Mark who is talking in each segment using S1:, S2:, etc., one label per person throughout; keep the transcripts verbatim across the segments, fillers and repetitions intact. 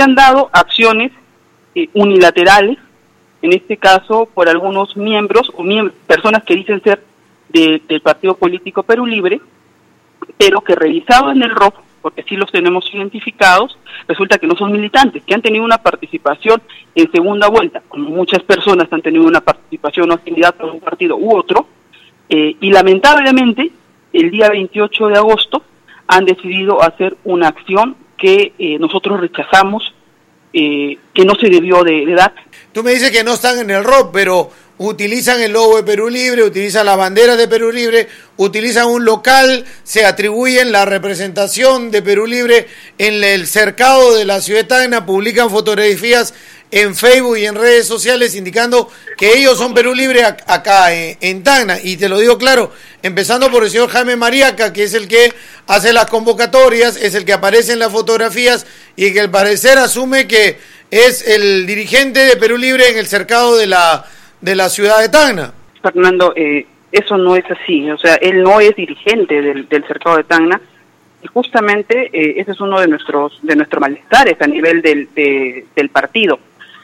S1: se han dado acciones eh, unilaterales, en este caso por algunos miembros o miembros, personas que dicen ser de, del partido político Perú Libre, pero que revisado en el R O P, porque sí los tenemos identificados, resulta que no son militantes, que han tenido una participación en segunda vuelta, como muchas personas han tenido una participación o actividad por un partido u otro, eh, y lamentablemente el día veintiocho de agosto han decidido hacer una acción que eh, nosotros rechazamos, eh, que no se debió de, de dar.
S2: Tú me dices que no están en el R O P, pero utilizan el logo de Perú Libre, utilizan la bandera de Perú Libre, utilizan un local, se atribuyen la representación de Perú Libre en el cercado de la ciudad de Tacna, publican fotografías en Facebook y en redes sociales indicando que ellos son Perú Libre acá en, en Tacna. Y te lo digo claro, empezando por el señor Jaime Mariaca, que es el que hace las convocatorias, es el que aparece en las fotografías y que al parecer asume que es el dirigente de Perú Libre en el cercado de la de la ciudad de Tacna.
S1: Fernando, eh, eso no es así, o sea, él no es dirigente del, del cercado de Tacna, y justamente eh, ese es uno de nuestros de nuestros malestares a nivel del, de, del partido.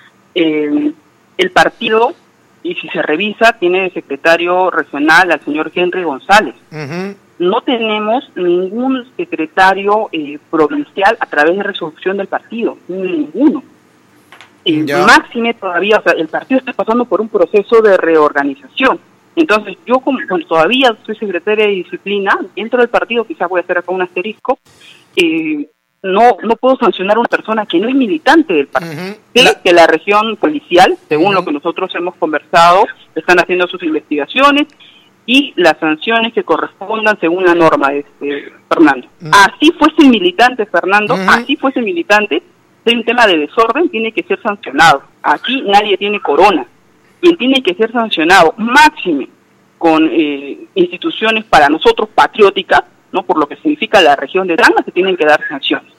S1: Eh, el partido, y si se revisa, tiene de secretario regional al señor Henry González. Uh-huh. No tenemos ningún secretario eh, provincial a través de resolución del partido, ninguno. Eh, máxime todavía, o sea, el partido está pasando por un proceso de reorganización. Entonces, yo como, como todavía soy secretaria de disciplina, dentro del partido, quizás voy a hacer acá un asterisco, eh, no no puedo sancionar a una persona que no es militante del partido. Uh-huh. Sé la... que la región policial, según uh-huh. lo que nosotros hemos conversado, están haciendo sus investigaciones y las sanciones que correspondan según la norma, este, Fernando. Uh-huh. Así fuese militante, Fernando, uh-huh. así fuese militante, hay un tema de desorden, tiene que ser sancionado. Aquí nadie tiene corona. Quien tiene que ser sancionado, máxime, con eh, instituciones para nosotros patrióticas, no por lo que significa la región de Tacna, se tienen que dar sanciones.